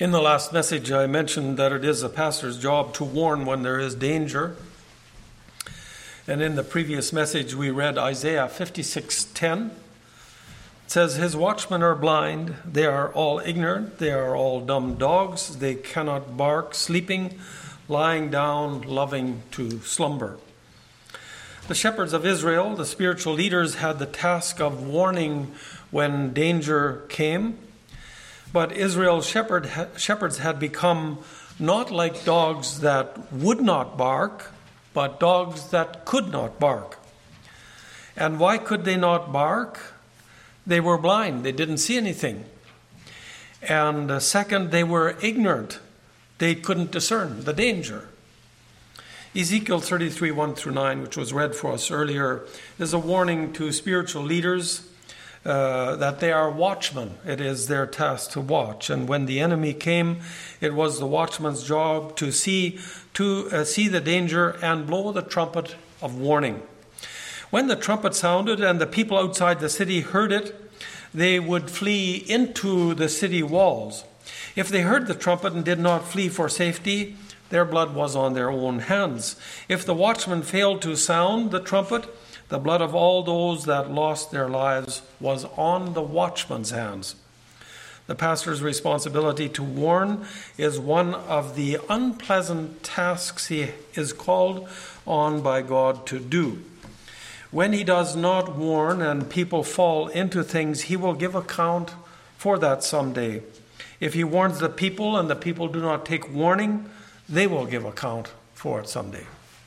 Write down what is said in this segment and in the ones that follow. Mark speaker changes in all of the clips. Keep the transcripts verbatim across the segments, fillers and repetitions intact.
Speaker 1: In the last message, I mentioned that it is a pastor's job to warn when there is danger. And in the previous message, we read Isaiah fifty-six ten. It says, "His watchmen are blind, they are all ignorant, they are all dumb dogs, they cannot bark, sleeping, lying down, loving to slumber." The shepherds of Israel, the spiritual leaders, had the task of warning when danger came. But Israel's shepherd, shepherds had become not like dogs that would not bark, but dogs that could not bark. And why could they not bark? They were blind. They didn't see anything. And uh, second, they were ignorant. They couldn't discern the danger. Ezekiel thirty-three, one through nine, which was read for us earlier, is a warning to spiritual leaders uh, that they are watchmen. It is their task to watch. And when the enemy came, it was the watchman's job to see to uh, see the danger and blow the trumpet of warning. When the trumpet sounded and the people outside the city heard it, they would flee into the city walls. If they heard the trumpet and did not flee for safety, their blood was on their own hands. If the watchman failed to sound the trumpet, the blood of all those that lost their lives was on the watchman's hands. The pastor's responsibility to warn is one of the unpleasant tasks he is called on by God to do. When he does not warn and people fall into things, he will give account for that someday. If he warns the people and the people do not take warning, they will give account for it someday.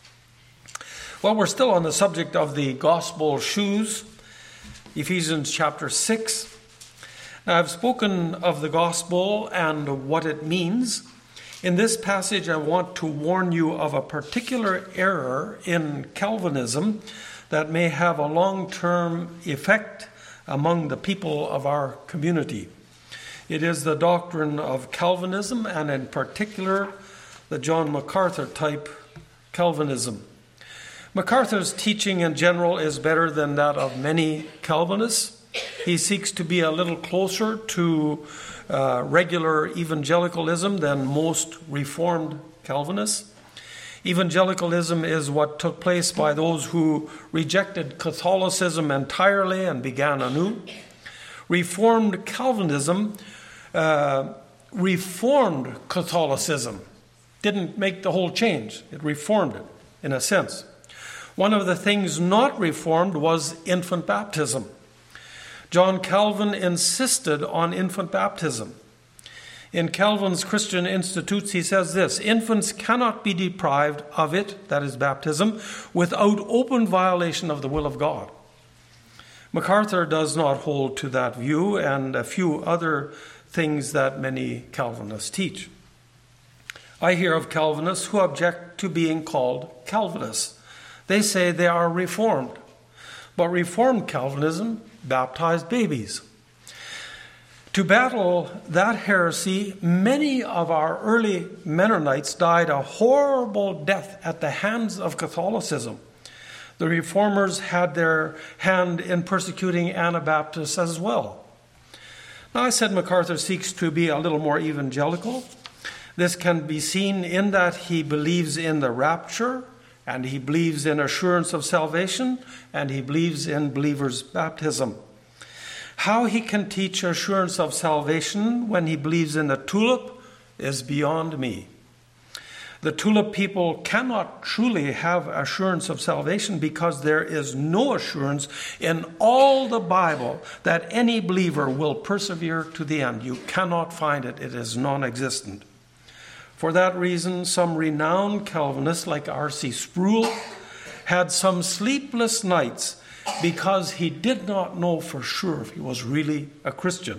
Speaker 1: Well, we're still on the subject of the gospel shoes, Ephesians chapter six. Now, I've spoken of the gospel and what it means. In this passage, I want to warn you of a particular error in Calvinism that may have a long-term effect among the people of our community. It is the doctrine of Calvinism, and in particular, the John MacArthur type Calvinism. MacArthur's teaching in general is better than that of many Calvinists. He seeks to be a little closer to uh, regular evangelicalism than most Reformed Calvinists. Evangelicalism is what took place by those who rejected Catholicism entirely and began anew. Reformed Calvinism uh, reformed Catholicism. Didn't make the whole change. It reformed it, in a sense. One of the things not reformed was infant baptism. John Calvin insisted on infant baptism. In Calvin's Christian Institutes, he says this: "Infants cannot be deprived of it," that is baptism, "without open violation of the will of God." MacArthur does not hold to that view, and a few other things that many Calvinists teach. I hear of Calvinists who object to being called Calvinists. They say they are Reformed. But Reformed Calvinism baptized babies. To battle that heresy, many of our early Mennonites died a horrible death at the hands of Catholicism. The Reformers had their hand in persecuting Anabaptists as well. Now, I said MacArthur seeks to be a little more evangelical. This can be seen in that he believes in the rapture, and he believes in assurance of salvation, and he believes in believers' baptism. How he can teach assurance of salvation when he believes in the tulip is beyond me. The tulip people cannot truly have assurance of salvation because there is no assurance in all the Bible that any believer will persevere to the end. You cannot find it. It is non-existent. For that reason, some renowned Calvinists like R C Sproul had some sleepless nights because he did not know for sure if he was really a Christian.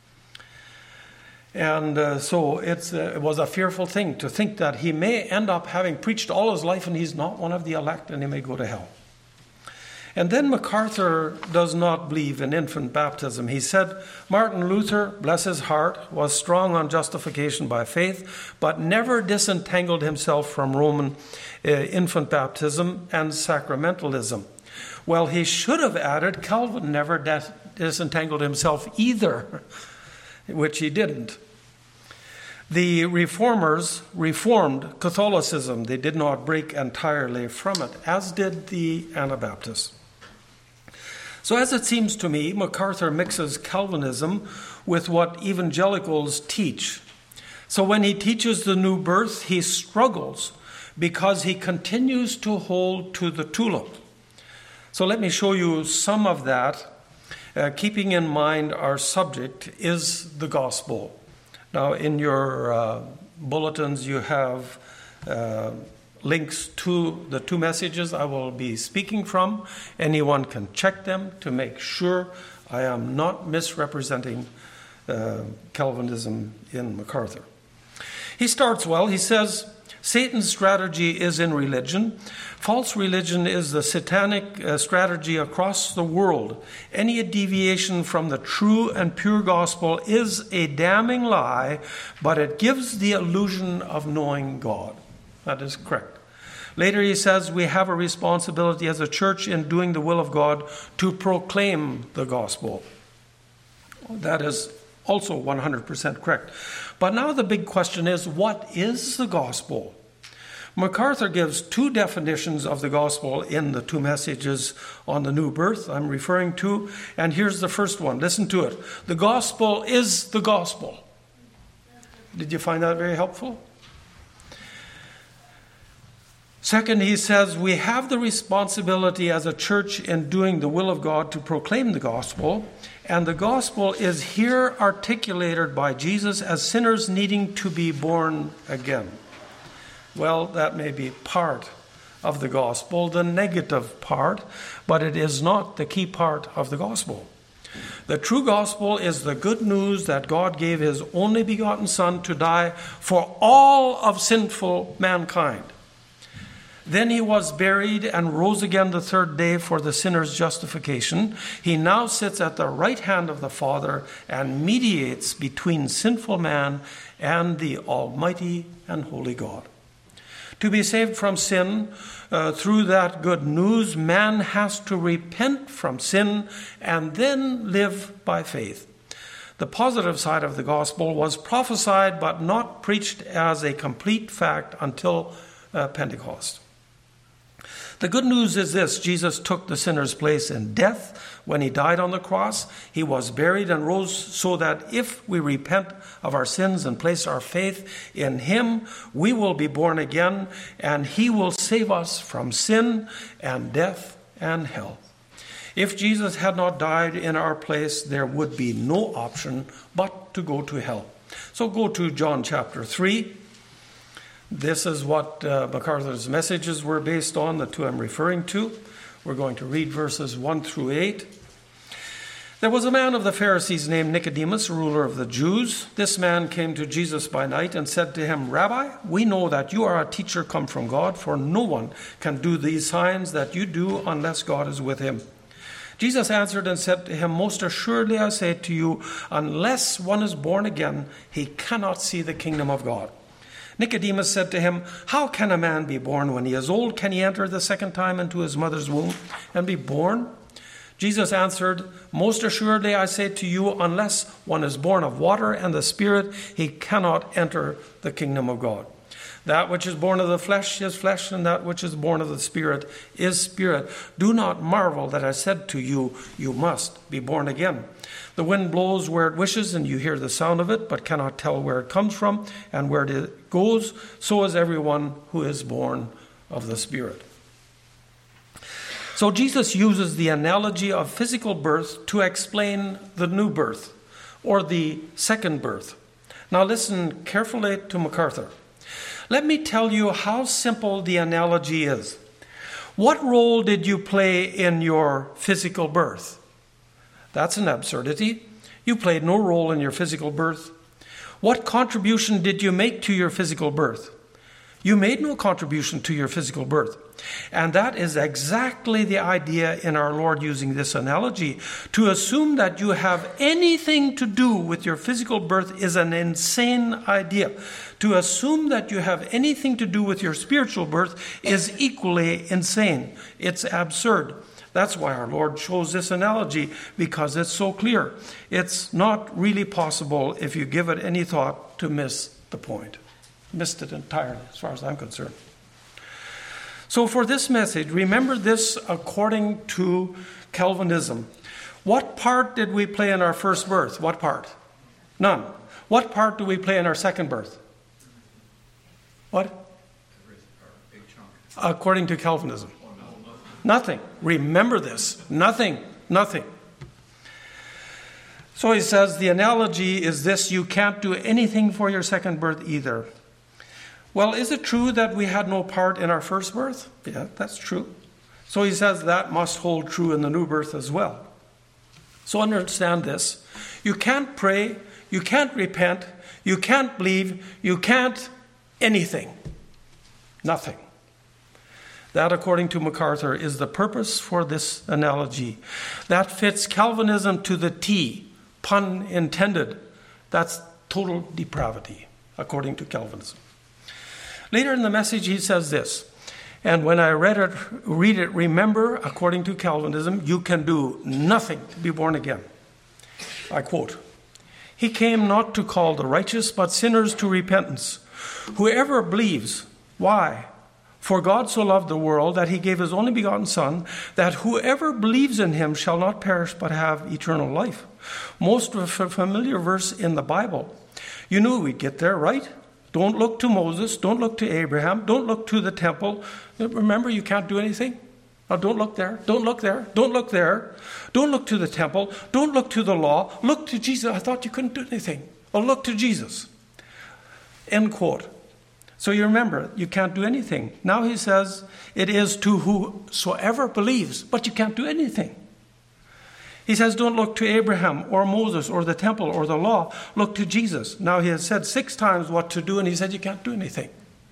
Speaker 1: And uh, so it's, uh, it was a fearful thing to think that he may end up having preached all his life and he's not one of the elect and he may go to hell. And then MacArthur does not believe in infant baptism. He said, Martin Luther, bless his heart, was strong on justification by faith, but never disentangled himself from Roman uh, infant baptism and sacramentalism. Well, he should have added, Calvin never dis- disentangled himself either, which he didn't. The reformers reformed Catholicism. They did not break entirely from it, as did the Anabaptists. So as it seems to me, MacArthur mixes Calvinism with what evangelicals teach. So when he teaches the new birth, he struggles because he continues to hold to the tulip. So let me show you some of that, uh, keeping in mind our subject is the gospel. Now, in your uh, bulletins, you have uh, links to the two messages I will be speaking from. Anyone can check them to make sure I am not misrepresenting uh, Calvinism in MacArthur. He starts well. He says, Satan's strategy is in religion. False religion is the satanic uh, strategy across the world. Any deviation from the true and pure gospel is a damning lie, but it gives the illusion of knowing God. That is correct. Later he says we have a responsibility as a church in doing the will of God to proclaim the gospel. That is also one hundred percent correct. But now the big question is, what is the gospel? MacArthur gives two definitions of the gospel in the two messages on the new birth I'm referring to. And here's the first one. Listen to it. The gospel is the gospel. Did you find that very helpful? Second, he says we have the responsibility as a church in doing the will of God to proclaim the gospel. And the gospel is here articulated by Jesus as sinners needing to be born again. Well, that may be part of the gospel, the negative part, but it is not the key part of the gospel. The true gospel is the good news that God gave his only begotten Son to die for all of sinful mankind. Then he was buried and rose again the third day for the sinner's justification. He now sits at the right hand of the Father and mediates between sinful man and the Almighty and Holy God. To be saved from sin uh, through that good news, man has to repent from sin and then live by faith. The positive side of the gospel was prophesied but not preached as a complete fact until uh, Pentecost. The good news is this: Jesus took the sinner's place in death when he died on the cross. He was buried and rose so that if we repent of our sins and place our faith in him, we will be born again and he will save us from sin and death and hell. If Jesus had not died in our place, there would be no option but to go to hell. So go to John chapter three. This is what uh, MacArthur's messages were based on, the two I'm referring to. We're going to read verses one through eight. There was a man of the Pharisees named Nicodemus, ruler of the Jews. This man came to Jesus by night and said to him, Rabbi, we know that you are a teacher come from God, for no one can do these signs that you do unless God is with him. Jesus answered and said to him, Most assuredly I say to you, unless one is born again, he cannot see the kingdom of God. Nicodemus said to him, How can a man be born when he is old? Can he enter the second time into his mother's womb and be born? Jesus answered, Most assuredly I say to you, unless one is born of water and the Spirit, he cannot enter the kingdom of God. That which is born of the flesh is flesh, and that which is born of the Spirit is spirit. Do not marvel that I said to you, you must be born again. The wind blows where it wishes, and you hear the sound of it, but cannot tell where it comes from and where it goes. So is everyone who is born of the Spirit. So Jesus uses the analogy of physical birth to explain the new birth, or the second birth. Now listen carefully to MacArthur. Let me tell you how simple the analogy is. What role did you play in your physical birth? That's an absurdity. You played no role in your physical birth. What contribution did you make to your physical birth? You made no contribution to your physical birth. And that is exactly the idea in our Lord using this analogy. To assume that you have anything to do with your physical birth is an insane idea. To assume that you have anything to do with your spiritual birth is equally insane. It's absurd. That's why our Lord chose this analogy, because it's so clear. It's not really possible, if you give it any thought, to miss the point. Missed it entirely, as far as I'm concerned. So for this message, remember this according to Calvinism. What part did we play in our first birth? What part? None. What part do we play in our second birth? What? According to Calvinism. Nothing. Remember this. Nothing. Nothing. So he says the analogy is this: you can't do anything for your second birth either. Well, is it true that we had no part in our first birth? Yeah, that's true. So he says that must hold true in the new birth as well. So understand this. You can't pray, you can't repent, you can't believe, you can't anything. Nothing. That, according to MacArthur, is the purpose for this analogy. That fits Calvinism to the T, pun intended. That's total depravity, according to Calvinism. Later in the message, he says this: and when I read it, read it, remember, according to Calvinism, you can do nothing to be born again. I quote, "He came not to call the righteous, but sinners to repentance. Whoever believes," why? "For God so loved the world that he gave his only begotten Son, that whoever believes in him shall not perish but have eternal life." Most familiar verse in the Bible. You knew we'd get there, right? Don't look to Moses. Don't look to Abraham. Don't look to the temple. Remember, you can't do anything. Now, don't look there. Don't look there. Don't look there. Don't look to the temple. Don't look to the law. Look to Jesus. I thought you couldn't do anything. Oh, look to Jesus. End quote. So you remember, you can't do anything. Now he says, it is to whosoever believes, but you can't do anything. He says, don't look to Abraham or Moses or the temple or the law. Look to Jesus. Now he has said six times what to do, and he said you can't do anything.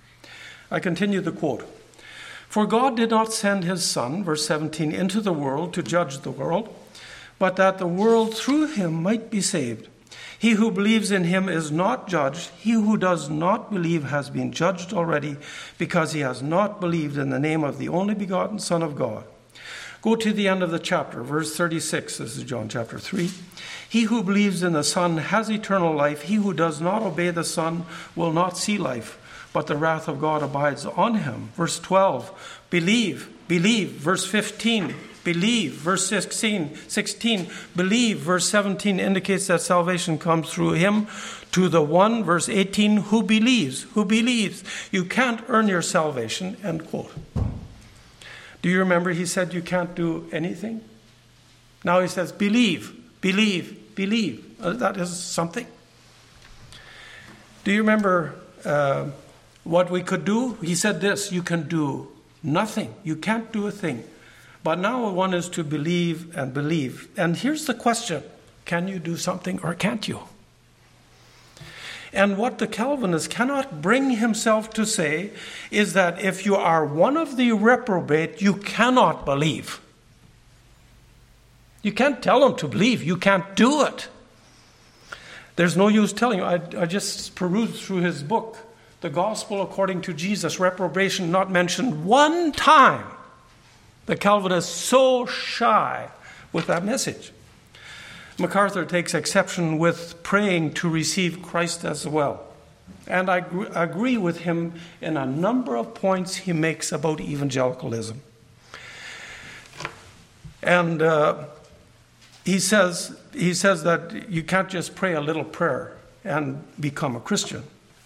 Speaker 1: I continue the quote. "For God did not send his Son," verse seventeen, "into the world to judge the world, but that the world through him might be saved. He who believes in him is not judged. He who does not believe has been judged already, because he has not believed in the name of the only begotten Son of God." Go to the end of the chapter, verse thirty-six. This is John chapter three. "He who believes in the Son has eternal life. He who does not obey the Son will not see life, but the wrath of God abides on him." Verse twelve, believe, believe. Verse fifteen, believe. Verse sixteen, sixteen, believe. Verse seventeen indicates that salvation comes through him to the one. Verse eighteen, who believes, who believes. You can't earn your salvation, end quote. Do you remember he said you can't do anything? Now he says believe, believe, believe. Uh, that is something. Do you remember uh, what we could do? He said this: you can do nothing. You can't do a thing. But now one is to believe and believe. And here's the question: can you do something or can't you? And what the Calvinist cannot bring himself to say is that if you are one of the reprobate, you cannot believe. You can't tell him to believe. You can't do it. There's no use telling you. I, I just perused through his book, The Gospel According to Jesus, reprobation not mentioned one time. The Calvinist is so shy with that message. MacArthur takes exception with praying to receive Christ as well. And I gr- agree with him in a number of points he makes about evangelicalism. And uh, he says he says that you can't just pray a little prayer and become a Christian.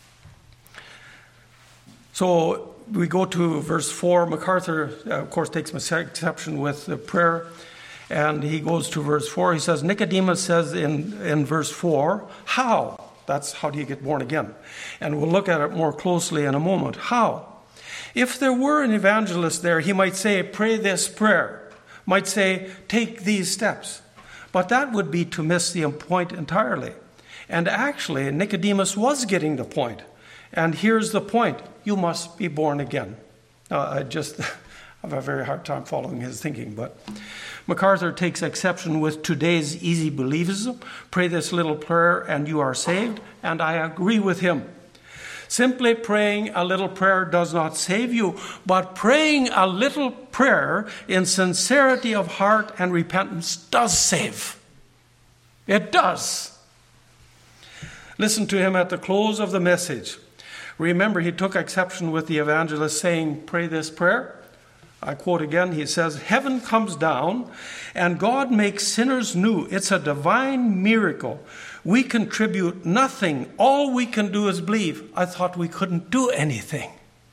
Speaker 1: So we go to verse four. MacArthur, uh, of course, takes exception with the prayer. And he goes to verse four. He says, Nicodemus says in, in verse four, how? That's how do you get born again? And we'll look at it more closely in a moment. How? If there were an evangelist there, he might say, pray this prayer. Might say, take these steps. But that would be to miss the point entirely. And actually, Nicodemus was getting the point. And here's the point. You must be born again. Now, I just have a very hard time following his thinking, but MacArthur takes exception with today's easy believism. Pray this little prayer and you are saved. And I agree with him. Simply praying a little prayer does not save you, but praying a little prayer in sincerity of heart and repentance does save. It does. Listen to him at the close of the message. Remember, he took exception with the evangelist saying, pray this prayer. I quote again, he says, heaven comes down and God makes sinners new. It's a divine miracle. We contribute nothing. All we can do is believe. I thought we couldn't do anything.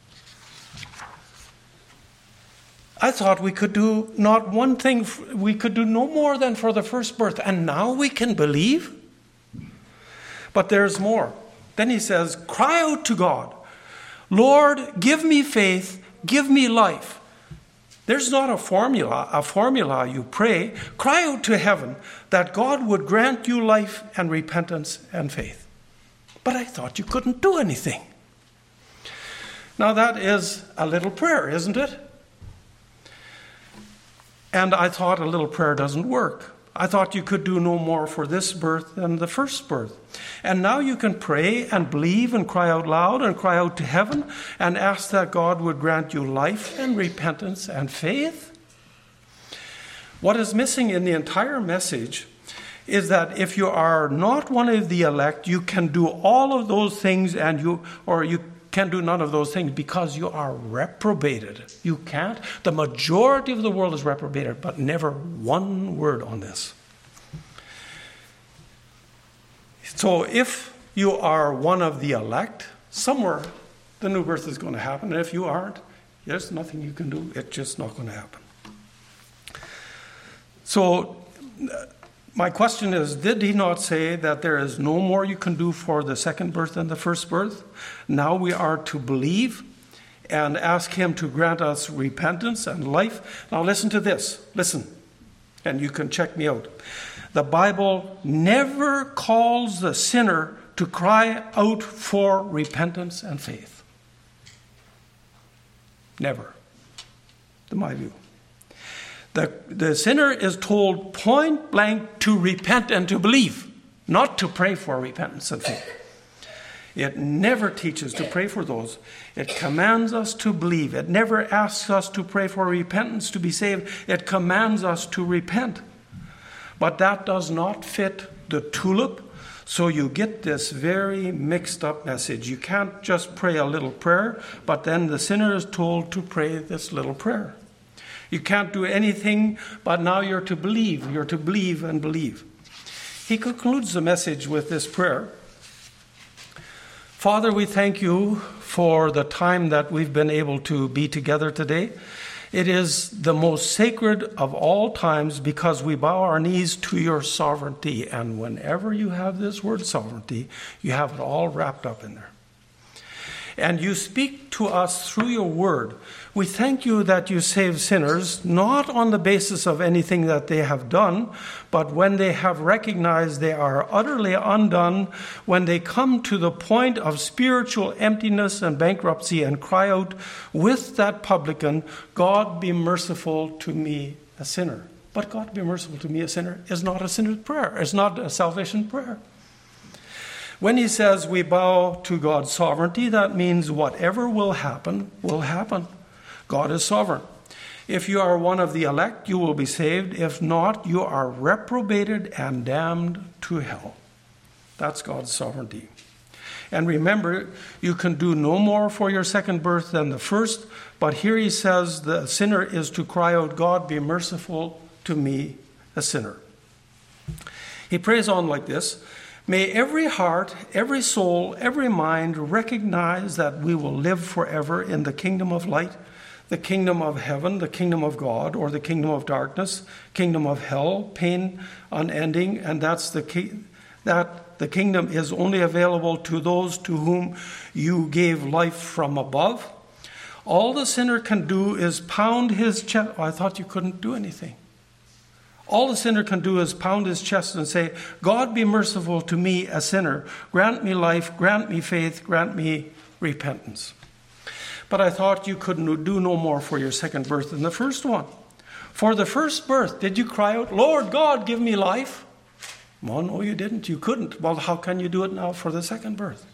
Speaker 1: I thought we could do not one thing. We could do no more than for the first birth. And now we can believe? But there's more. Then he says, cry out to God. Lord, give me faith. Give me life. There's not a formula, a formula you pray. Cry out to heaven that God would grant you life and repentance and faith. But I thought you couldn't do anything. Now that is a little prayer, isn't it? And I thought a little prayer doesn't work. I thought you could do no more for this birth than the first birth. And now you can pray and believe and cry out loud and cry out to heaven and ask that God would grant you life and repentance and faith. What is missing in the entire message is that if you are not one of the elect, you can do all of those things and you, or you can do none of those things because you are reprobated. You can't. The majority of the world is reprobated, but never one word on this. So if you are one of the elect, somewhere the new birth is going to happen. And if you aren't, there's nothing you can do. It's just not going to happen. So my question is, did he not say that there is no more you can do for the second birth than the first birth? Now we are to believe and ask him to grant us repentance and life. Now listen to this. Listen, and you can check me out. The Bible never calls the sinner to cry out for repentance and faith. Never. In my view. The, the sinner is told point blank to repent and to believe, not to pray for repentance and faith. It never teaches to pray for those. It commands us to believe. It never asks us to pray for repentance to be saved. It commands us to repent. But that does not fit the tulip, so you get this very mixed up message. You can't just pray a little prayer, but then the sinner is told to pray this little prayer. You can't do anything, but now you're to believe. You're to believe and believe. He concludes the message with this prayer. Father, we thank you for the time that we've been able to be together today. It is the most sacred of all times because we bow our knees to your sovereignty. And whenever you have this word sovereignty, you have it all wrapped up in there. And you speak to us through your word. We thank you that you save sinners, not on the basis of anything that they have done, but when they have recognized they are utterly undone, when they come to the point of spiritual emptiness and bankruptcy and cry out with that publican, God be merciful to me, a sinner. But God be merciful to me, a sinner, is not a sinner's prayer. It's not a salvation prayer. When he says we bow to God's sovereignty, that means whatever will happen, will happen. God is sovereign. If you are one of the elect, you will be saved. If not, you are reprobated and damned to hell. That's God's sovereignty. And remember, you can do no more for your second birth than the first, but here he says the sinner is to cry out, God, be merciful to me, a sinner. He prays on like this. May every heart, every soul, every mind recognize that we will live forever in the kingdom of light, the kingdom of heaven, the kingdom of God, or the kingdom of darkness, kingdom of hell, pain unending, and that's the key, that the kingdom is only available to those to whom you gave life from above. All the sinner can do is pound his chest. Oh, I thought you couldn't do anything. All the sinner can do is pound his chest and say, God be merciful to me, a sinner. Grant me life, grant me faith, grant me repentance. But I thought you could do no more for your second birth than the first one. For the first birth, did you cry out, Lord God, give me life? Well, no, you didn't. You couldn't. Well, how can you do it now for the second birth?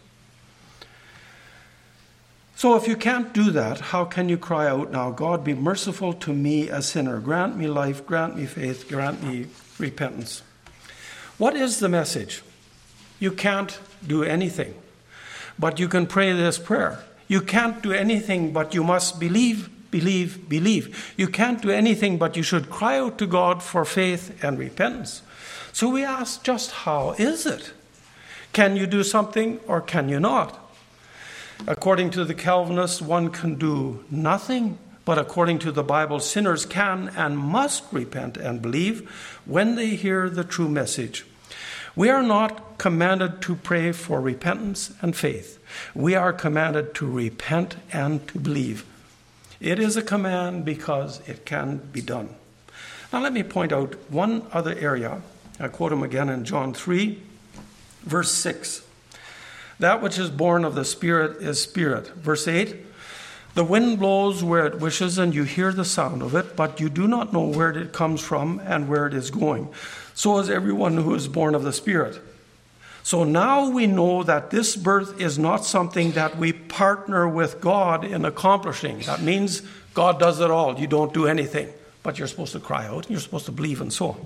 Speaker 1: So if you can't do that, how can you cry out now, God, be merciful to me, a sinner. Grant me life, grant me faith, grant me repentance. What is the message? you can't do anything, but you can pray this prayer. You can't do anything, but you must believe, believe, believe. You can't do anything, but you should cry out to God for faith and repentance. So we ask, just how is it? Can you do something or can you not? According to the Calvinists, one can do nothing, but according to the Bible, sinners can and must repent and believe when they hear the true message. We are not commanded to pray for repentance and faith. We are commanded to repent and to believe. It is a command because it can be done. Now let me point out one other area. I quote him again in John three, verse six. That which is born of the Spirit is spirit. Verse eight, the wind blows where it wishes and you hear the sound of it, but you do not know where it comes from and where it is going. So is everyone who is born of the Spirit. So now we know that this birth is not something that we partner with God in accomplishing. That means God does it all. You don't do anything, but you're supposed to cry out and you're supposed to believe and so on.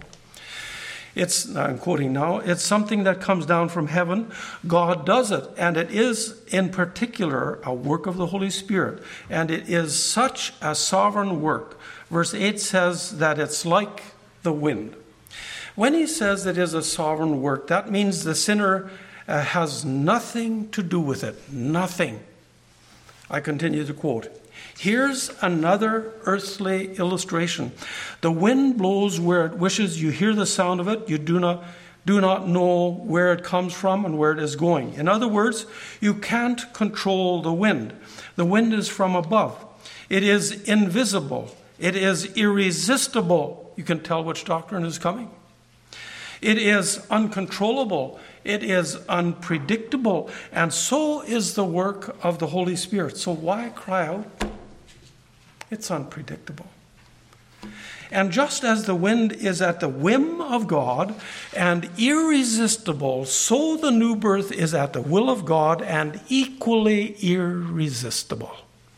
Speaker 1: It's, I'm quoting now, it's something that comes down from heaven. God does it, and it is in particular a work of the Holy Spirit, and it is such a sovereign work. Verse eight says that it's like the wind. When he says it is a sovereign work, that means the sinner uh, has nothing to do with it. Nothing. I continue to quote. Here's another earthly illustration. The wind blows where it wishes. You hear the sound of it. You do not, do not know where it comes from and where it is going. In other words, you can't control the wind. The wind is from above. It is invisible. It is irresistible. You can tell which doctrine is coming. It is uncontrollable. It is unpredictable. And so is the work of the Holy Spirit. So why cry out? It's unpredictable. And just as the wind is at the whim of God and irresistible, so the new birth is at the will of God and equally irresistible.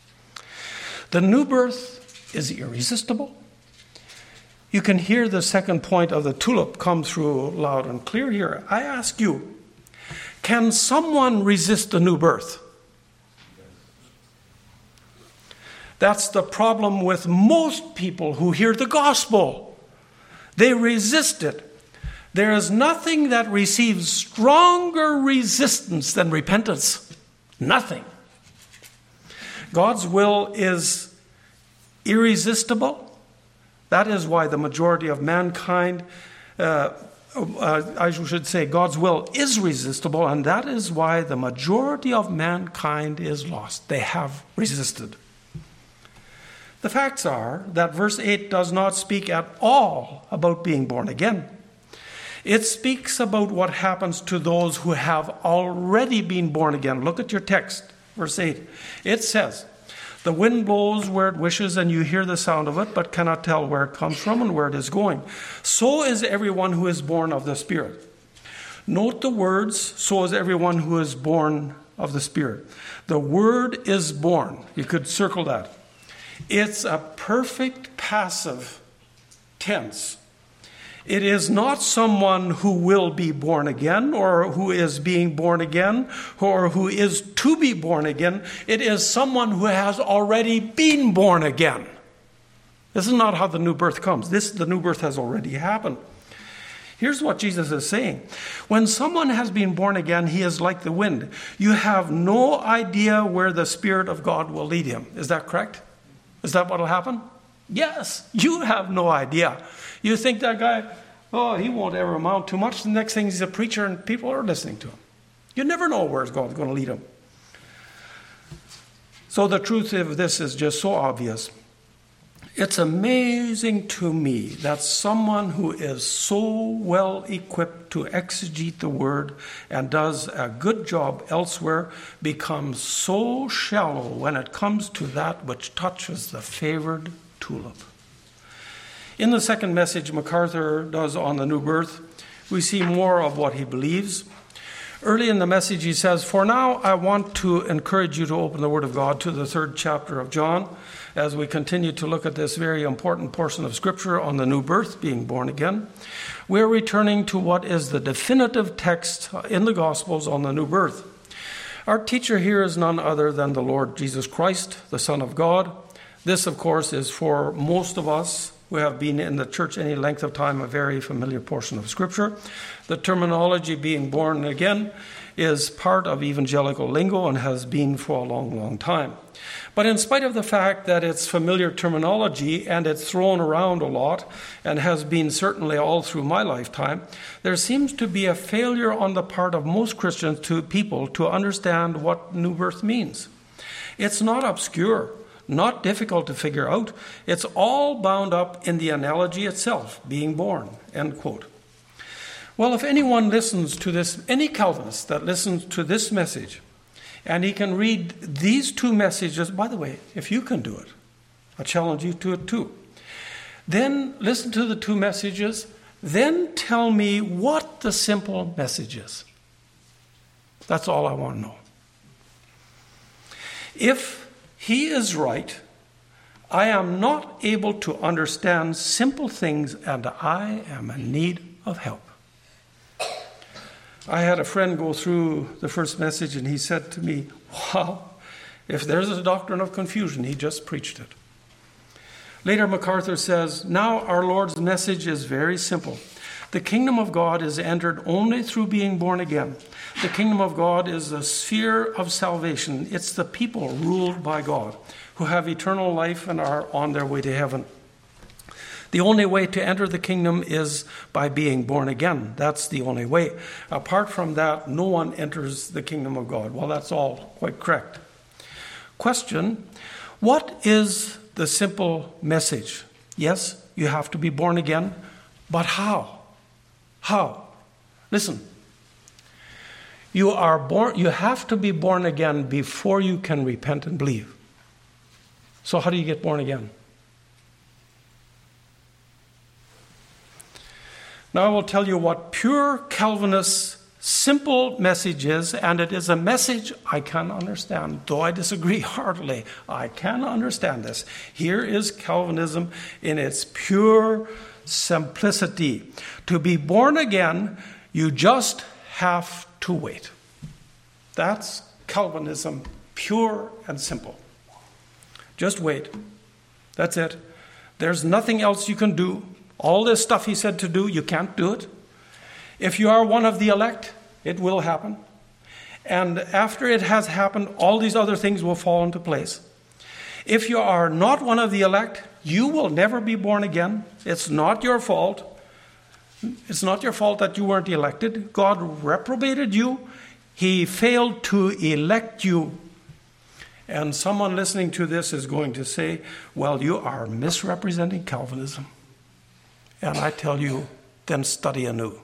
Speaker 1: The new birth is irresistible. You can hear the second point of the tulip come through loud and clear here. I ask you, can someone resist the new birth? That's the problem with most people who hear the gospel. They resist it. There is nothing that receives stronger resistance than repentance. Nothing. God's will is irresistible. That is why the majority of mankind, uh, uh, I should say God's will is resistible, and that is why the majority of mankind is lost. They have resisted. The facts are that verse eight does not speak at all about being born again. It speaks about what happens to those who have already been born again. Look at your text, verse eight. It says, the wind blows where it wishes and you hear the sound of it, but cannot tell where it comes from and where it is going. So is everyone who is born of the Spirit. Note the words, so is everyone who is born of the Spirit. The word is born. You could circle that. It's a perfect passive tense. It is not someone who will be born again or who is being born again or who is to be born again. It is someone who has already been born again. This is not how the new birth comes. This, the new birth has already happened. Here's what Jesus is saying. When someone has been born again, he is like the wind. You have no idea where the Spirit of God will lead him. Is that correct? Is that what will happen? Yes, you have no idea. You think that guy, oh, he won't ever amount to much. The next thing he's a preacher and people are listening to him. You never know where God's going to lead him. So the truth of this is just so obvious. It's amazing to me that someone who is so well equipped to exegete the word and does a good job elsewhere becomes so shallow when it comes to that which touches the favored tulip. In the second message MacArthur does on the new birth, we see more of what he believes. Early in the message, he says, "For now, I want to encourage you to open the Word of God to the third chapter of John as we continue to look at this very important portion of Scripture on the new birth, being born again. We're returning to what is the definitive text in the Gospels on the new birth. Our teacher here is none other than the Lord Jesus Christ, the Son of God. This, of course, is for most of us who have been in the church any length of time a very familiar portion of Scripture. The terminology being born again is part of evangelical lingo and has been for a long, long time. But in spite of the fact that it's familiar terminology and it's thrown around a lot and has been certainly all through my lifetime, there seems to be a failure on the part of most Christians to people to understand what new birth means. It's not obscure, not difficult to figure out. It's all bound up in the analogy itself, being born," end quote. Well, if anyone listens to this, any Calvinist that listens to this message, and he can read these two messages, by the way, if you can do it, I challenge you to it too. Then listen to the two messages, then tell me what the simple message is. That's all I want to know. If he is right, I am not able to understand simple things, and I am in need of help. I had a friend go through the first message, and he said to me, "Wow, if there's a doctrine of confusion, he just preached it." Later, MacArthur says, "Now our Lord's message is very simple. The kingdom of God is entered only through being born again. The kingdom of God is the sphere of salvation. It's the people ruled by God who have eternal life and are on their way to heaven. The only way to enter the kingdom is by being born again. That's the only way. Apart from that, no one enters the kingdom of God." Well, that's all quite correct. Question: what is the simple message? Yes, you have to be born again, but how? How? Listen. You are born, you have to be born again before you can repent and believe. So how do you get born again? Now I will tell you what pure Calvinist simple message is, and it is a message I can understand, though I disagree heartily. I can understand this. Here is Calvinism in its pure simplicity. To be born again, you just have to wait. That's Calvinism, pure and simple. Just wait. That's it. There's nothing else you can do. All this stuff he said to do, you can't do it. If you are one of the elect, it will happen. And after it has happened, all these other things will fall into place. If you are not one of the elect, you will never be born again. It's not your fault. It's not your fault that you weren't elected. God reprobated you. He failed to elect you. And someone listening to this is going to say, "Well, you are misrepresenting Calvinism." And I tell you, then study anew.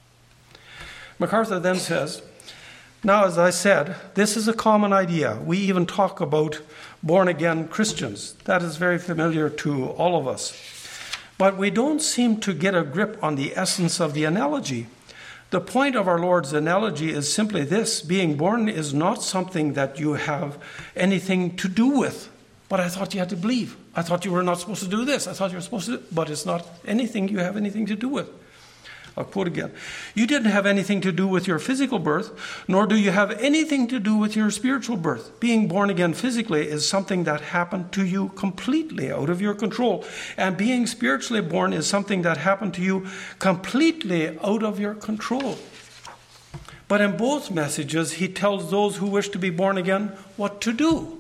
Speaker 1: MacArthur then says, now, as I said, this is a common idea. We even talk about born-again Christians. That is very familiar to all of us. But we don't seem to get a grip on the essence of the analogy. The point of our Lord's analogy is simply this: being born is not something that you have anything to do with. But I thought you had to believe. I thought you were not supposed to do this. I thought you were supposed to do, but it's not anything you have anything to do with. I'll quote again. You didn't have anything to do with your physical birth, nor do you have anything to do with your spiritual birth. Being born again physically is something that happened to you completely out of your control. And being spiritually born is something that happened to you completely out of your control. But in both messages, he tells those who wish to be born again what to do.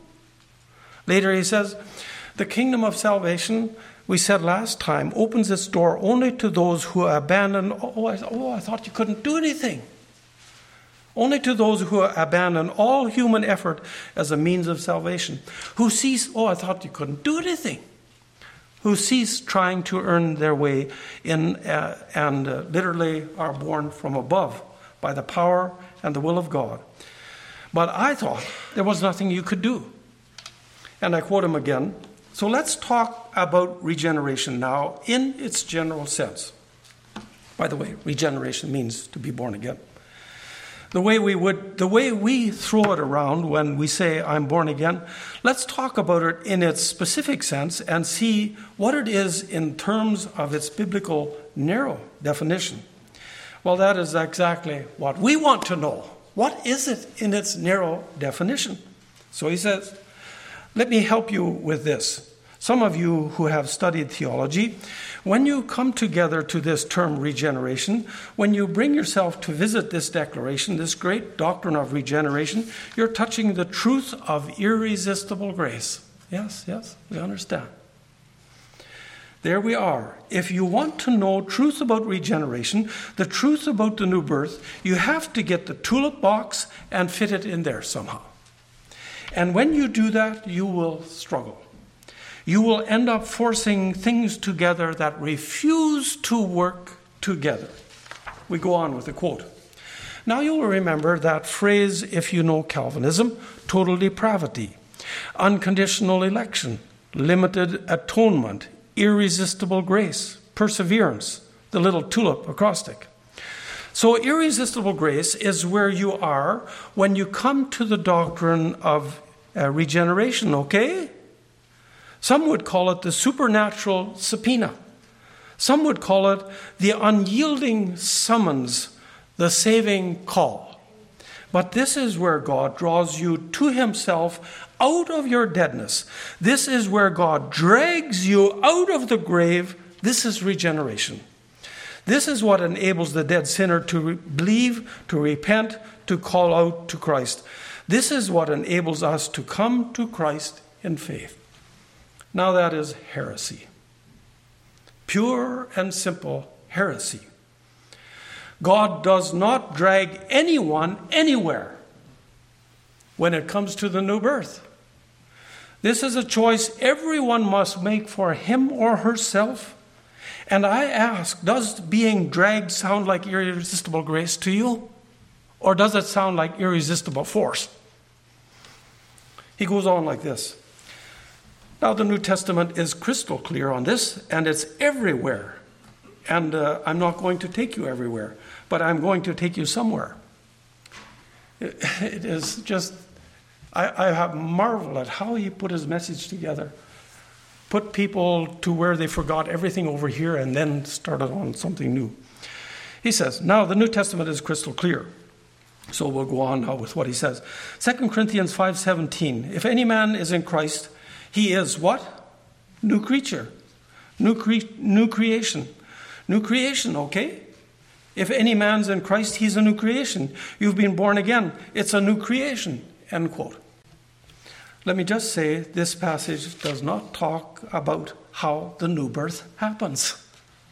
Speaker 1: Later he says, the kingdom of salvation, we said last time, opens its door only to those who abandon, oh I, oh, I thought you couldn't do anything. Only to those who abandon all human effort as a means of salvation. Who cease, oh, I thought you couldn't do anything. Who cease trying to earn their way in uh, and uh, literally are born from above by the power and the will of God. But I thought there was nothing you could do. And I quote him again. So let's talk about regeneration now in its general sense. By the way, regeneration means to be born again. The way we would, the way we throw it around when we say, I'm born again, let's talk about it in its specific sense and see what it is in terms of its biblical narrow definition. Well, that is exactly what we want to know. What is it in its narrow definition? So he says, let me help you with this. Some of you who have studied theology, when you come together to this term regeneration, when you bring yourself to visit this declaration, this great doctrine of regeneration, you're touching the truth of irresistible grace. Yes, yes, we understand. There we are. If you want to know truth about regeneration, the truth about the new birth, you have to get the tulip box and fit it in there somehow. And when you do that, you will struggle. You will end up forcing things together that refuse to work together. We go on with the quote. Now you'll remember that phrase, if you know Calvinism, total depravity, unconditional election, limited atonement, irresistible grace, perseverance, the little tulip acrostic. So irresistible grace is where you are when you come to the doctrine of uh, regeneration, okay? Some would call it the supernatural subpoena. Some would call it the unyielding summons, the saving call. But this is where God draws you to himself out of your deadness. This is where God drags you out of the grave. This is regeneration. This is what enables the dead sinner to re- believe, to repent, to call out to Christ. This is what enables us to come to Christ in faith. Now that is heresy. Pure and simple heresy. God does not drag anyone anywhere when it comes to the new birth. This is a choice everyone must make for him or herself. And I ask, does being dragged sound like irresistible grace to you? Or does it sound like irresistible force? He goes on like this. Now, the New Testament is crystal clear on this, and it's everywhere. And uh, I'm not going to take you everywhere, but I'm going to take you somewhere. It, it is just, I, I have marveled at how he put his message together. Put people to where they forgot everything over here and then started on something new. He says, now the New Testament is crystal clear. So we'll go on now with what he says. Second Corinthians five seventeen, if any man is in Christ, he is what? New creature. New cre- new creation. New creation, okay? If any man's in Christ, he's a new creation. You've been born again. It's a new creation. End quote. Let me just say, this passage does not talk about how the new birth happens.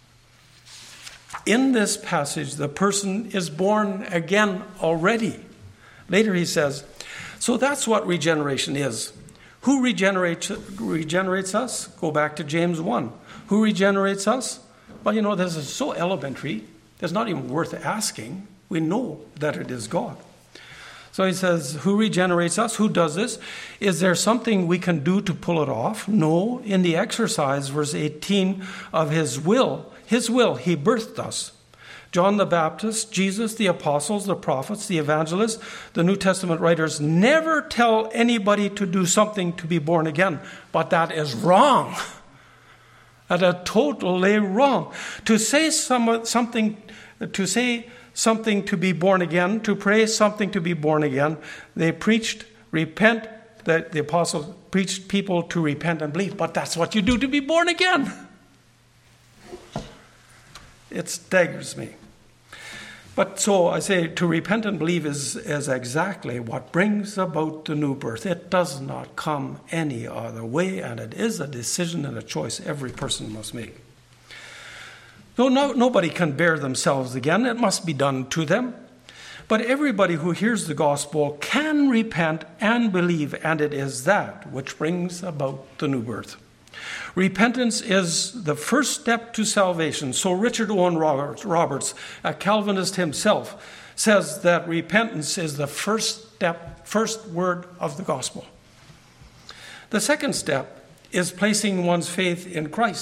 Speaker 1: In this passage, the person is born again already. Later he says, so that's what regeneration is. Who regenerates, regenerates us? Go back to James one. Who regenerates us? Well, you know, this is so elementary, it's not even worth asking. We know that it is God. So he says, who regenerates us? Who does this? Is there something we can do to pull it off? No. In the exercise, verse eighteen, of his will, his will, he birthed us. John the Baptist, Jesus, the apostles, the prophets, the evangelists, the New Testament writers never tell anybody to do something to be born again. But that is wrong. That is totally wrong. To say some, something, to say something to be born again, to pray something to be born again, they preached, repent, that the apostles preached people to repent and believe. But that's what you do to be born again. It staggers me. But so I say to repent and believe is, is exactly what brings about the new birth. It does not come any other way, and it is a decision and a choice every person must make. Though no, nobody can bear themselves again, it must be done to them. But everybody who hears the gospel can repent and believe, and it is that which brings about the new birth. Repentance is the first step to salvation. So Richard Owen Roberts, a Calvinist himself, says that repentance is the first step, first word of the gospel. The second step is placing one's faith in Christ.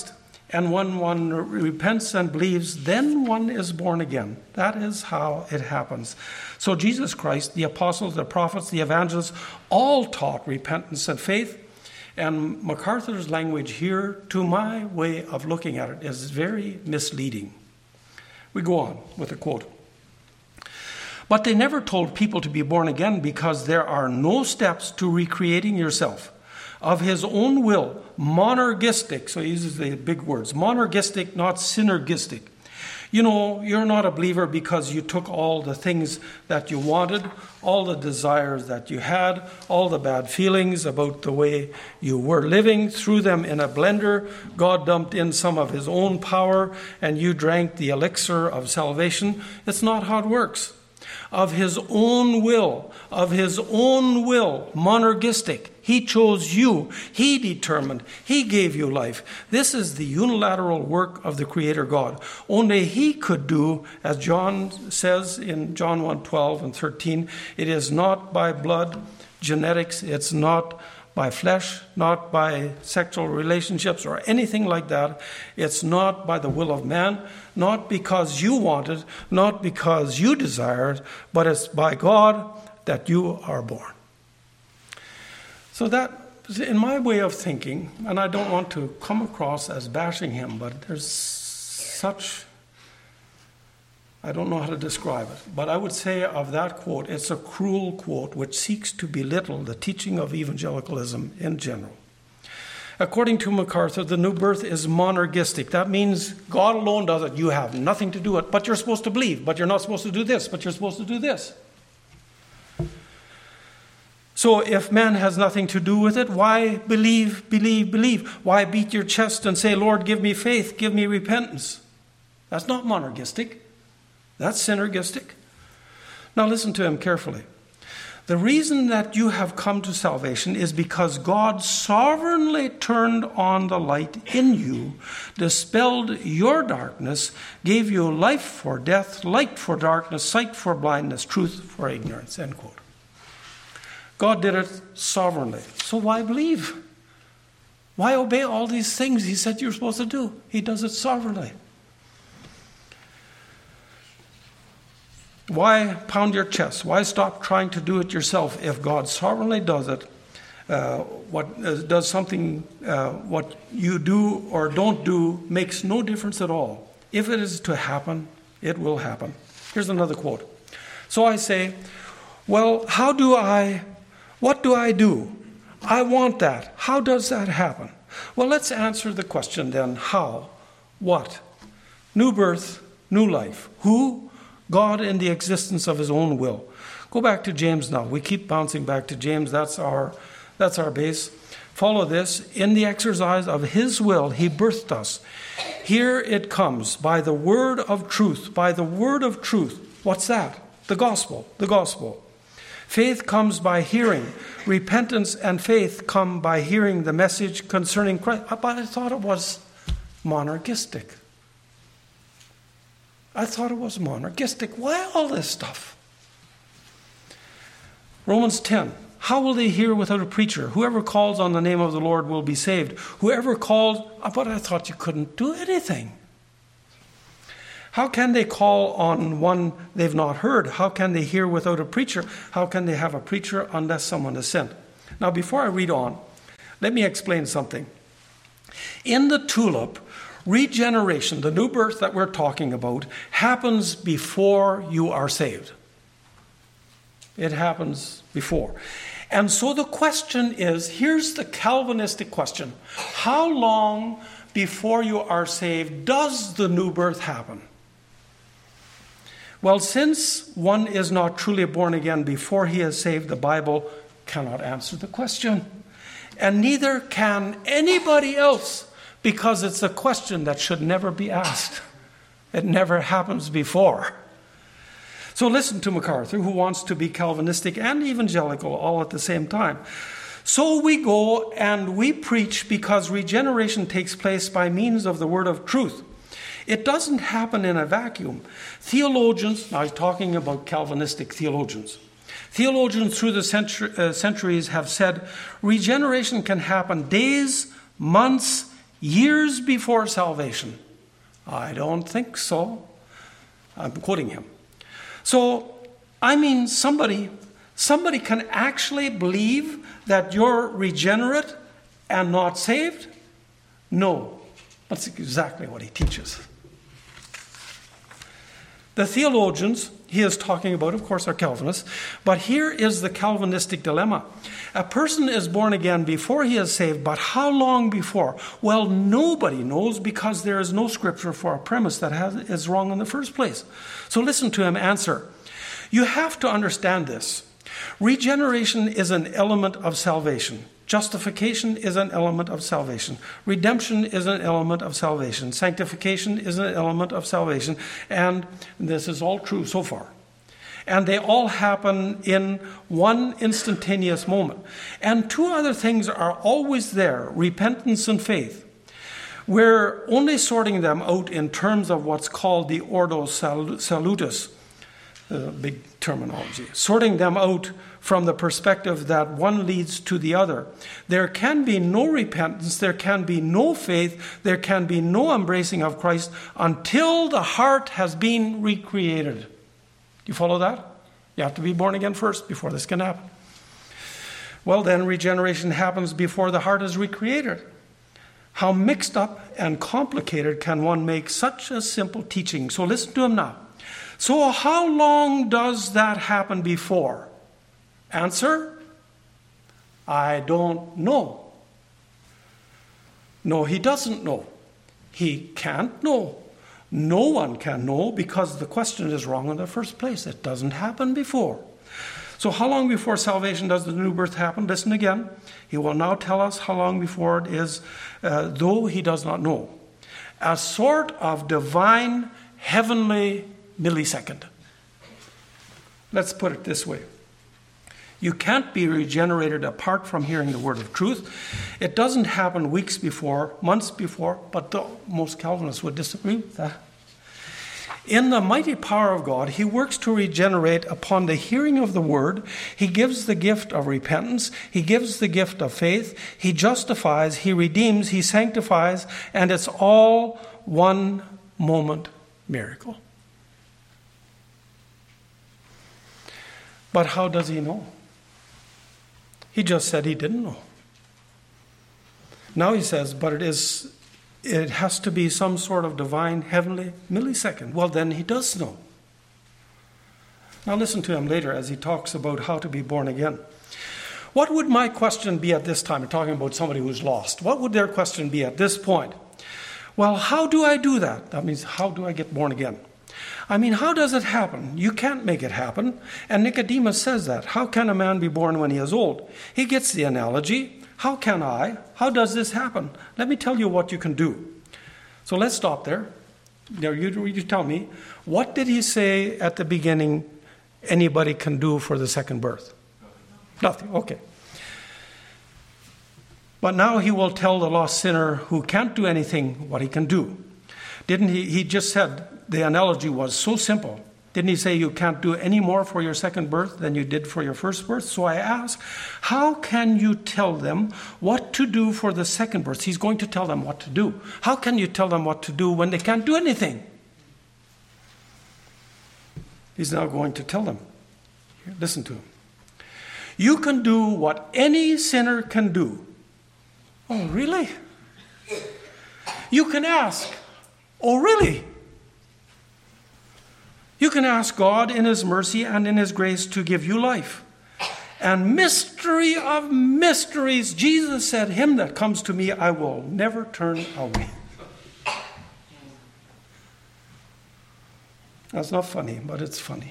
Speaker 1: And when one repents and believes, then one is born again. That is how it happens. So Jesus Christ, the apostles, the prophets, the evangelists, all taught repentance and faith. And MacArthur's language here, to my way of looking at it, is very misleading. We go on with a quote. But they never told people to be born again because there are no steps to recreating yourself. Of his own will, monergistic, so he uses the big words, monergistic, not synergistic. You know, you're not a believer because you took all the things that you wanted, all the desires that you had, all the bad feelings about the way you were living, threw them in a blender. God dumped in some of his own power, and you drank the elixir of salvation. It's not how it works. Of his own will, of his own will, monergistic. He chose you. He determined. He gave you life. This is the unilateral work of the Creator God. Only he could do, as John says in John one twelve and thirteen, it is not by blood, genetics, it's not by flesh, not by sexual relationships or anything like that. It's not by the will of man, not because you wanted, not because you desired, but it's by God that you are born. So that, in my way of thinking, and I don't want to come across as bashing him, but there's such, I don't know how to describe it, but I would say of that quote, it's a cruel quote which seeks to belittle the teaching of evangelicalism in general. According to MacArthur, the new birth is monergistic. That means God alone does it. You have nothing to do with it, but you're supposed to believe, but you're not supposed to do this, but you're supposed to do this. So if man has nothing to do with it, why believe, believe, believe? Why beat your chest and say, Lord, give me faith, give me repentance? That's not monergistic. That's synergistic. Now listen to him carefully. The reason that you have come to salvation is because God sovereignly turned on the light in you, dispelled your darkness, gave you life for death, light for darkness, sight for blindness, truth for ignorance. End quote. God did it sovereignly. So why believe? Why obey all these things he said you're supposed to do? He does it sovereignly. Why pound your chest? Why stop trying to do it yourself if God sovereignly does it? Uh, what uh, does something, uh, what you do or don't do makes no difference at all. If it is to happen, it will happen. Here's another quote. So I say, well, how do I, what do I do? I want that. How does that happen? Well, let's answer the question then. How? What? New birth, new life. Who? God in the existence of his own will. Go back to James now. We keep bouncing back to James. That's our, that's our base. Follow this. In the exercise of his will, he birthed us. Here it comes by the word of truth. By the word of truth. What's that? The gospel. The gospel. Faith comes by hearing. Repentance and faith come by hearing the message concerning Christ. But I thought it was monergistic. I thought it was monergistic. Why all this stuff? Romans ten. How will they hear without a preacher? Whoever calls on the name of the Lord will be saved. Whoever calls, but I thought you couldn't do anything. How can they call on one they've not heard? How can they hear without a preacher? How can they have a preacher unless someone is sent? Now, before I read on, let me explain something. In the tulip, regeneration, the new birth that we're talking about, happens before you are saved. It happens before. And so the question is, here's the Calvinistic question. How long before you are saved does the new birth happen? Well, since one is not truly born again before he is saved, the Bible cannot answer the question. And neither can anybody else. Because it's a question that should never be asked. It never happens before. So listen to MacArthur, who wants to be Calvinistic and evangelical all at the same time. So we go and we preach because regeneration takes place by means of the word of truth. It doesn't happen in a vacuum. Theologians, now he's talking about Calvinistic theologians. Theologians through the century, uh, centuries have said regeneration can happen days, months, years before salvation. I don't think so. I'm quoting him. So, I mean, somebody, somebody can actually believe that you're regenerate and not saved? No. That's exactly what he teaches. The theologians he is talking about, of course, are Calvinists. But here is the Calvinistic dilemma. A person is born again before he is saved, but how long before? Well, nobody knows, because there is no scripture for a premise that has, is wrong in the first place. So listen to him answer. You have to understand this. Regeneration is an element of salvation. Justification is an element of salvation. Redemption is an element of salvation. Sanctification is an element of salvation. And this is all true so far. And they all happen in one instantaneous moment. And two other things are always there, repentance and faith. We're only sorting them out in terms of what's called the ordo salutis, uh, big terminology. Sorting them out from the perspective that one leads to the other. There can be no repentance, there can be no faith, there can be no embracing of Christ until the heart has been recreated. Do you follow that? You have to be born again first before this can happen. Well, then regeneration happens before the heart is recreated. How mixed up and complicated can one make such a simple teaching? So listen to him now. So how long does that happen before? Answer, I don't know. No, he doesn't know. He can't know. No one can know, because the question is wrong in the first place. It doesn't happen before. So how long before salvation does the new birth happen? Listen again. He will now tell us how long before it is, uh, though he does not know. A sort of divine, heavenly millisecond. Let's put it this way. You can't be regenerated apart from hearing the word of truth. It doesn't happen weeks before, months before, but the, most Calvinists would disagree with that. In the mighty power of God, he works to regenerate upon the hearing of the word. He gives the gift of repentance. He gives the gift of faith. He justifies, he redeems, he sanctifies, and it's all one moment miracle. But how does he know? He just said he didn't know. Now he says, but it is, it has to be some sort of divine, heavenly millisecond. Well, then he does know. Now listen to him later as he talks about how to be born again. What would my question be at this time? I'm talking about somebody who's lost. What would their question be at this point? Well, how do I do that? That means, how do I get born again? I mean, how does it happen? You can't make it happen. And Nicodemus says that. How can a man be born when he is old? He gets the analogy. How can I? How does this happen? Let me tell you what you can do. So let's stop there. Now, you, you tell me, what did he say at the beginning anybody can do for the second birth? Nothing. Okay. But now he will tell the lost sinner who can't do anything what he can do. Didn't he? He just said, the analogy was so simple. Didn't he say you can't do any more for your second birth than you did for your first birth? So I ask, how can you tell them what to do for the second birth? He's going to tell them what to do. How can you tell them what to do when they can't do anything? He's now going to tell them. Here, listen to him. You can do what any sinner can do. Oh, really? You can ask. Oh, really? You can ask God in his mercy and in his grace to give you life. And mystery of mysteries, Jesus said, him that comes to me, I will never turn away. That's not funny, but it's funny.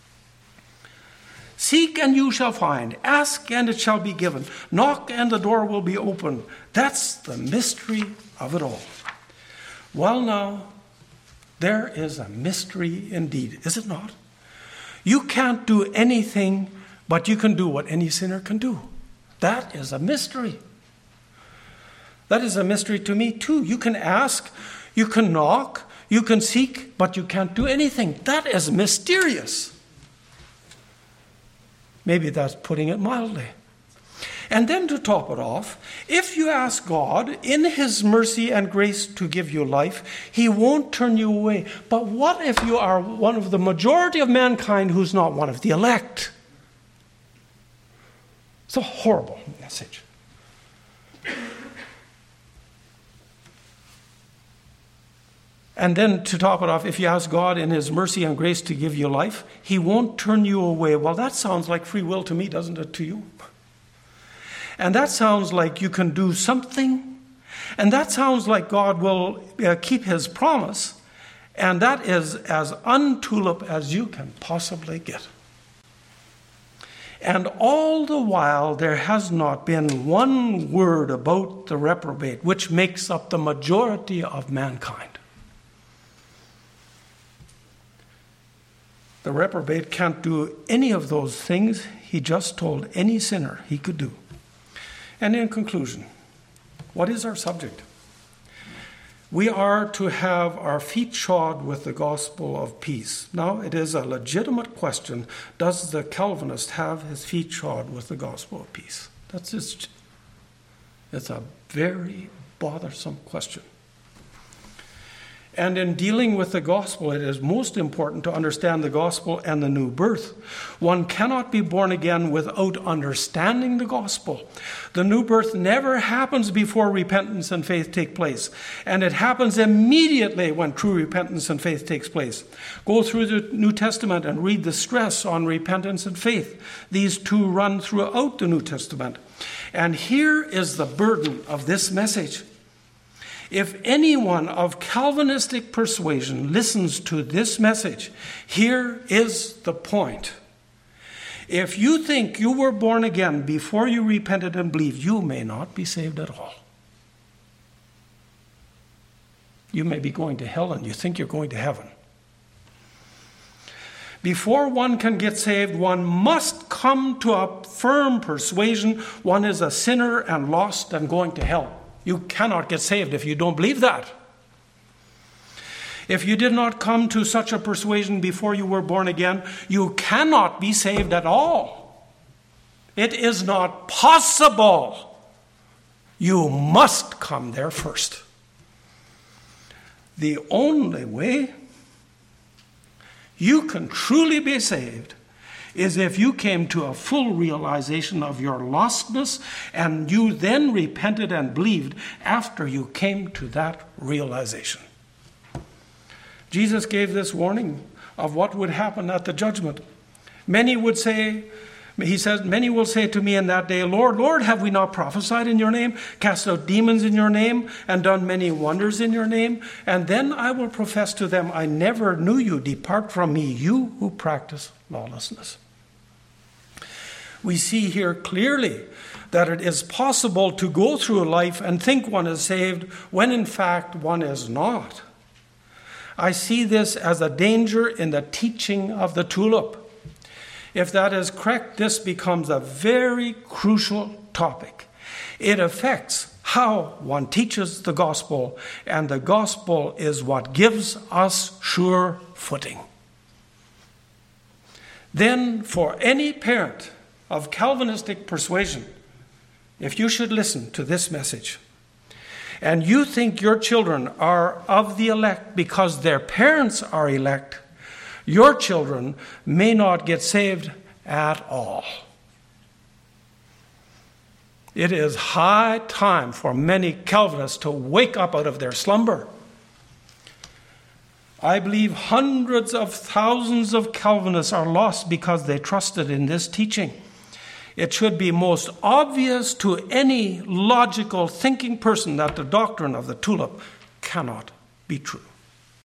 Speaker 1: Seek and you shall find. Ask and it shall be given. Knock and the door will be opened. That's the mystery of it all. Well, now, there is a mystery indeed, is it not? You can't do anything, but you can do what any sinner can do. That is a mystery. That is a mystery to me too. You can ask, you can knock, you can seek, but you can't do anything. That is mysterious. Maybe that's putting it mildly. And then to top it off, if you ask God in his mercy and grace to give you life, he won't turn you away. But what if you are one of the majority of mankind who's not one of the elect? It's a horrible message. And then to top it off, if you ask God in his mercy and grace to give you life, he won't turn you away. Well, that sounds like free will to me, doesn't it, to you? And that sounds like you can do something. And that sounds like God will uh, keep his promise. And that is as untulip as you can possibly get. And all the while, there has not been one word about the reprobate, which makes up the majority of mankind. The reprobate can't do any of those things he just told any sinner he could do. And in conclusion, what is our subject? We are to have our feet shod with the gospel of peace. Now, it is a legitimate question. Does the Calvinist have his feet shod with the gospel of peace? That's just, it's a very bothersome question. And in dealing with the gospel, it is most important to understand the gospel and the new birth. One cannot be born again without understanding the gospel. The new birth never happens before repentance and faith take place. And it happens immediately when true repentance and faith takes place. Go through the New Testament and read the stress on repentance and faith. These two run throughout the New Testament. And here is the burden of this message. If anyone of Calvinistic persuasion listens to this message, here is the point. If you think you were born again before you repented and believed, you may not be saved at all. You may be going to hell and you think you're going to heaven. Before one can get saved, one must come to a firm persuasion one is a sinner and lost and going to hell. You cannot get saved if you don't believe that. If you did not come to such a persuasion before you were born again, you cannot be saved at all. It is not possible. You must come there first. The only way you can truly be saved is if you came to a full realization of your lostness and you then repented and believed after you came to that realization. Jesus gave this warning of what would happen at the judgment. Many would say, he says, many will say to me in that day, Lord, Lord, have we not prophesied in your name, cast out demons in your name, and done many wonders in your name? And then I will profess to them, I never knew you. Depart from me, you who practice lawlessness. We see here clearly that it is possible to go through life and think one is saved when in fact one is not. I see this as a danger in the teaching of the tulip. If that is correct, this becomes a very crucial topic. It affects how one teaches the gospel, and the gospel is what gives us sure footing. Then, for any parent of Calvinistic persuasion, if you should listen to this message, and you think your children are of the elect because their parents are elect, your children may not get saved at all. It is high time for many Calvinists to wake up out of their slumber. I believe hundreds of thousands of Calvinists are lost because they trusted in this teaching. It should be most obvious to any logical thinking person that the doctrine of the tulip cannot be true.